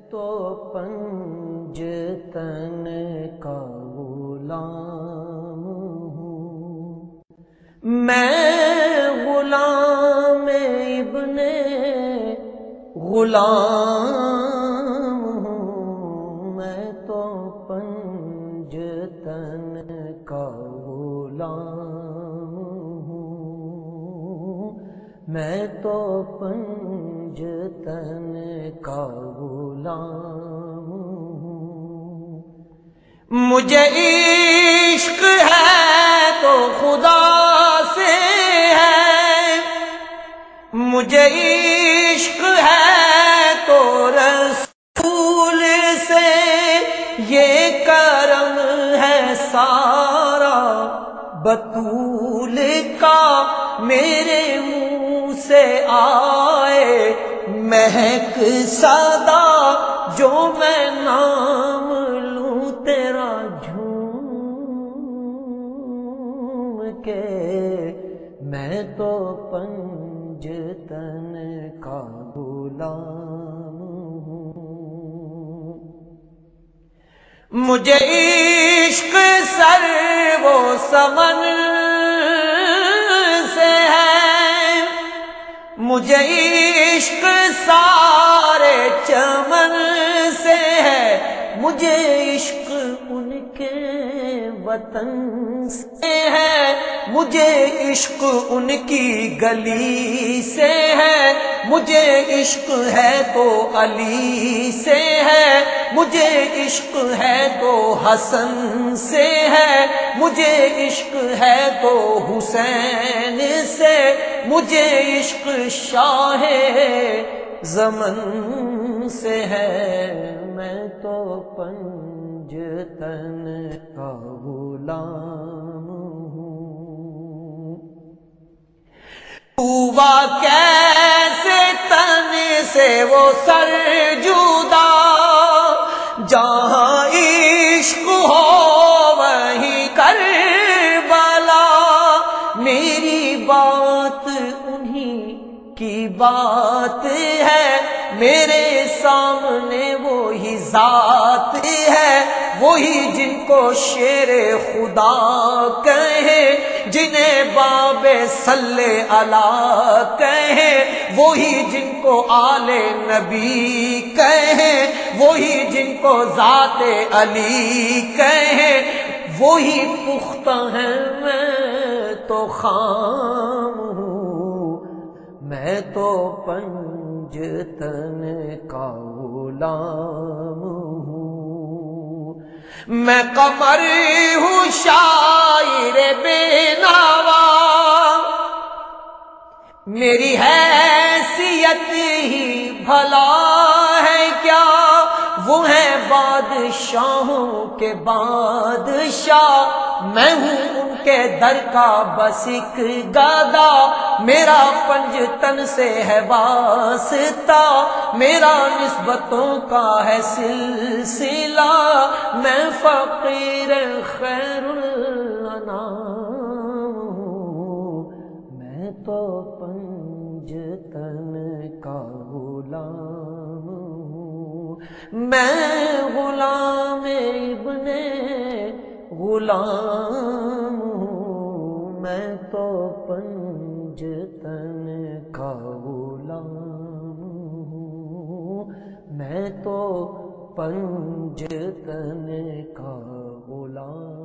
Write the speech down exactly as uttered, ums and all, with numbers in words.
تو پنجتن کا غلام ہوں، میں غلام ابن غلام ہوں، میں تو پنجتن کا غلام ہوں، میں تو پنجتن کا غلام ہوں۔ مجھے عشق ہے تو خدا سے ہے، مجھے عشق ہے تو رسول سے، یہ کرم ہے سارا بطول کا، میرے منہ سے آئے مہک صدا، جو میں نام لوں تیرا جھوم کے، میں تو پنجتن کا غلام ہوں۔ مجھے عشق سر و سمن سے ہے، مجھے عشق سارے چمن سے ہے، مجھے عشق ان کے وطن سے ہے، مجھے عشق ان کی گلی سے ہے، مجھے عشق ہے تو علی سے ہے، مجھے عشق ہے تو حسن سے ہے، مجھے عشق ہے تو حسین سے، مجھے عشق شاہ زمن سے ہے، میں تو پنجتن کا غلام ہوں۔ ہوا کیسے تن سے وہ سر جدا، جہاں عشق ہو وہیں کربلا، میری بات انہی کی بات ہے، میرے سامنے وہی ذات ہے، وہی جن کو شیر خدا کہے، جنہیں باب صلی اللہ کہے، وہی جن کو آل نبی کہے، وہی جن کو ذات علی کہے، وہی پختہ ہے، میں تو خام ہوں، میں تو پنجتن کا غلام ہوں۔ میں قمر ہوں شاعر بے نوا، میری حیثیت ہی بھلا ہے کیا، وہ ہیں بادشاہوں کے بادشاہ، میں ہوں ان کے در کا بس ایک گدا، میرا پنجتن سے ہے واسطہ، میرا نسبتوں کا ہے سلسلہ، میں فقیر خیر الانام ہوں، میں تو پنجتن کا غلام ہوں، میں غلام ابن غلام ہوں، میں تو پنجتن کا غلام ہوں، میں تو پنجتن کا غلام